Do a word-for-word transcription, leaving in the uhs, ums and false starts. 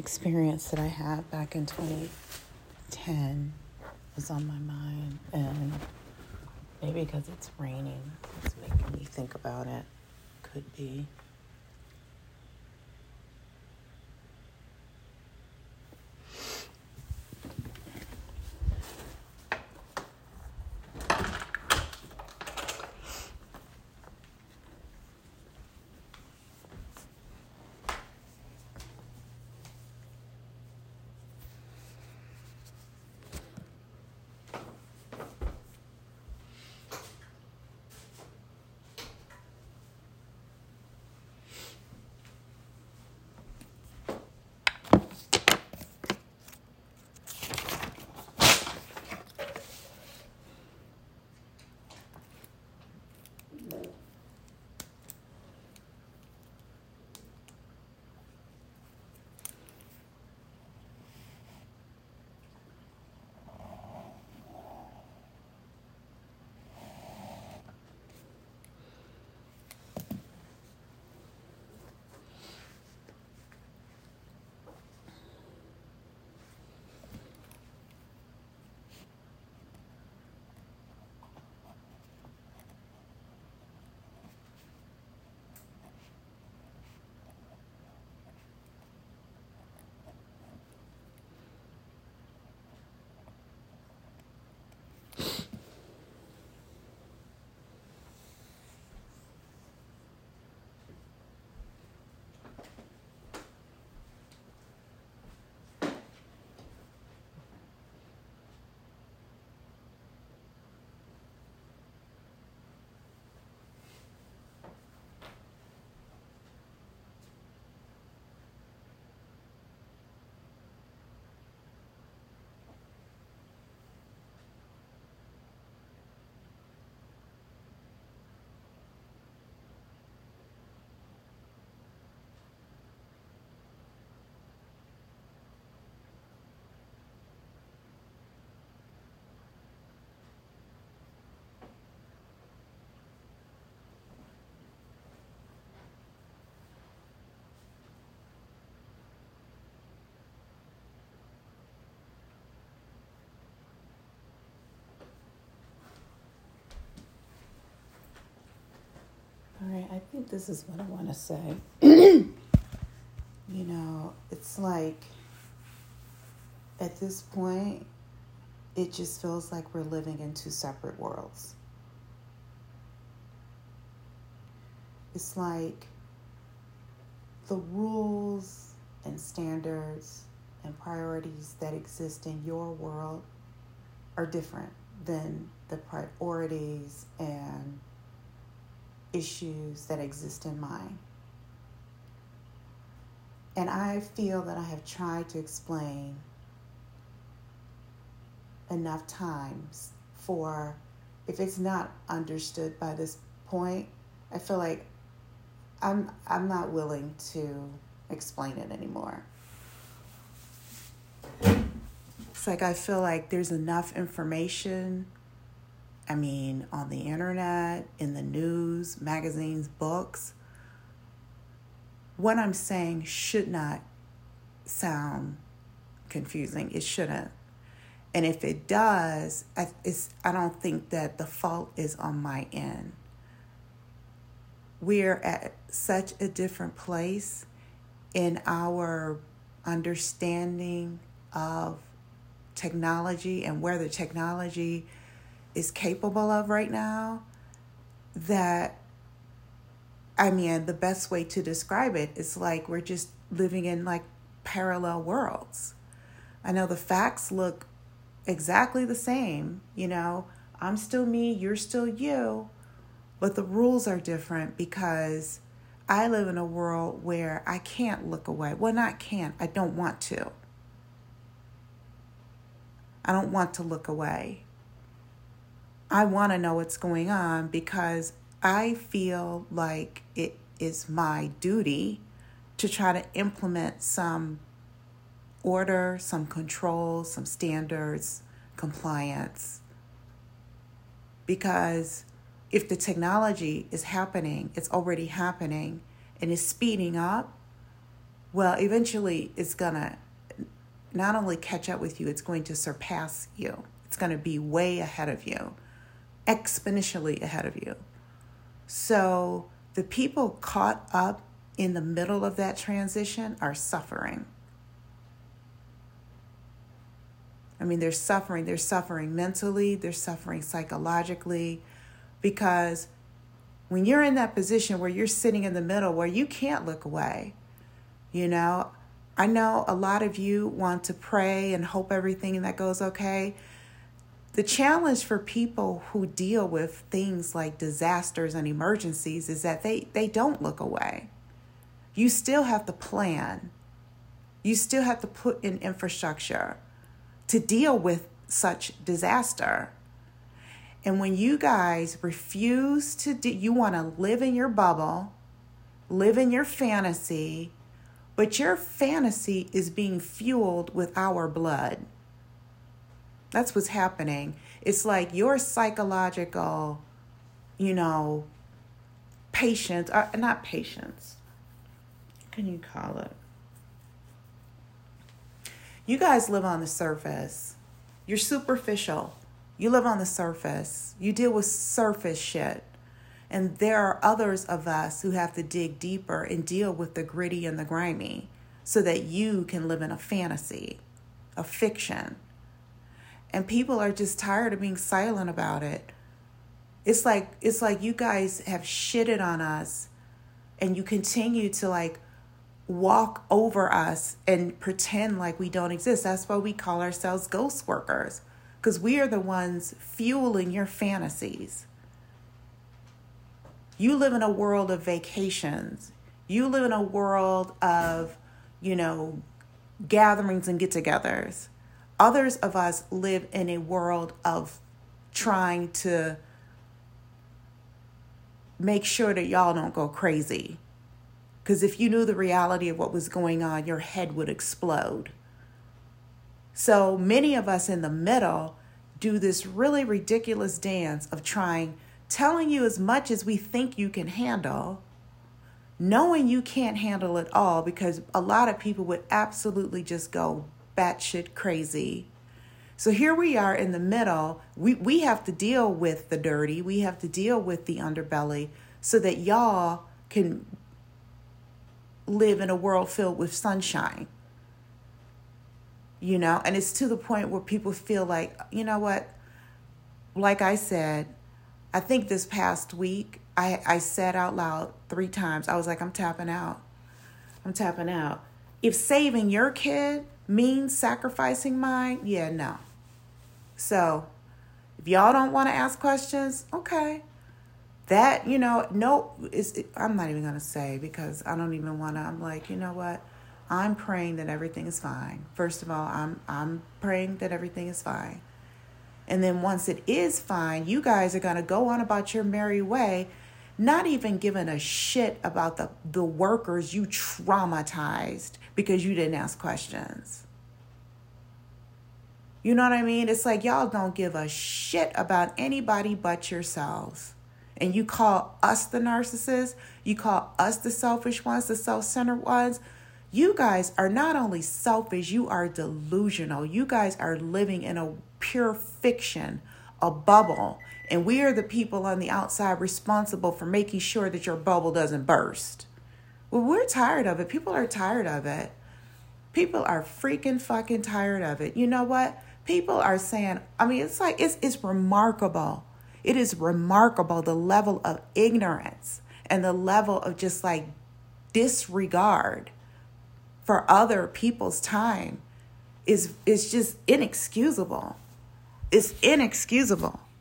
experience that I had back in twenty ten was on my mind, and maybe because it's raining, it's making me think about it. Could be. All right, I think this is what I want to say. You know, it's like at this point, it just feels like we're living in two separate worlds. It's like the rules and standards and priorities that exist in your world are different than the priorities and issues that exist in mine. And I feel that I have tried to explain enough times for, if it's not understood by this point, I feel like I'm I'm not willing to explain it anymore. It's like I feel like there's enough information, I mean, on the internet, in the news, magazines, books. What I'm saying should not sound confusing. It shouldn't. And if it does, I, it's, I don't think that the fault is on my end. We're at such a different place in our understanding of technology and where the technology is capable of right now, that, I mean, the best way to describe it is like we're just living in like parallel worlds. I know the facts look exactly the same, you know, I'm still me, you're still you, but the rules are different because I live in a world where I can't look away. Well, not can't, I don't want to. I don't want to look away. I want to know what's going on because I feel like it is my duty to try to implement some order, some control, some standards, compliance. Because if the technology is happening, it's already happening, and is speeding up, well, eventually it's going to not only catch up with you, it's going to surpass you. It's going to be way ahead of you, exponentially ahead of you. So the people caught up in the middle of that transition are suffering. I mean, they're suffering. They're suffering mentally. They're suffering psychologically, because when you're in that position where you're sitting in the middle, where you can't look away, you know, I know a lot of you want to pray and hope everything that goes okay. The challenge for people who deal with things like disasters and emergencies is that they, they don't look away. You still have to plan. You still have to put in infrastructure to deal with such disaster. And when you guys refuse to do, you want to live in your bubble, live in your fantasy, but your fantasy is being fueled with our blood. That's what's happening. It's like your psychological, you know, patience, or not patience. What can you call it? You guys live on the surface. You're superficial. You live on the surface. You deal with surface shit. And there are others of us who have to dig deeper and deal with the gritty and the grimy so that you can live in a fantasy, a fiction. And people are just tired of being silent about it. It's like it's like you guys have shitted on us and you continue to like walk over us and pretend like we don't exist. That's why we call ourselves ghost workers, because we are the ones fueling your fantasies. You live in a world of vacations. You live in a world of, you know, gatherings and get-togethers. Others of us live in a world of trying to make sure that y'all don't go crazy. Because if you knew the reality of what was going on, your head would explode. So many of us in the middle do this really ridiculous dance of trying, telling you as much as we think you can handle, knowing you can't handle it all, because a lot of people would absolutely just go batshit crazy. So here we are in the middle. We, we have to deal with the dirty. We have to deal with the underbelly so that y'all can live in a world filled with sunshine. You know, and it's to the point where people feel like, you know what, like I said, I think this past week, I, I said out loud three times, I was like, I'm tapping out. I'm tapping out. If saving your kid means sacrificing mine, yeah, no. So if y'all don't want to ask questions, okay. That, you know, no, it's, it, I'm not even going to say, because I don't even want to, I'm like, you know what? I'm praying that everything is fine. First of all, I'm I'm praying that everything is fine. And then once it is fine, you guys are going to go on about your merry way, not even giving a shit about the, the workers you traumatized because you didn't ask questions. You know what I mean? It's like y'all don't give a shit about anybody but yourselves. And you call us the narcissists. You call us the selfish ones, the self-centered ones. You guys are not only selfish, you are delusional. You guys are living in a pure fiction, a bubble. And we are the people on the outside responsible for making sure that your bubble doesn't burst. Well, we're tired of it. People are tired of it. People are freaking fucking tired of it. You know what? People are saying, I mean, it's like, it's it's remarkable. It is remarkable the level of ignorance and the level of just like disregard for other people's time is is just inexcusable. It's inexcusable.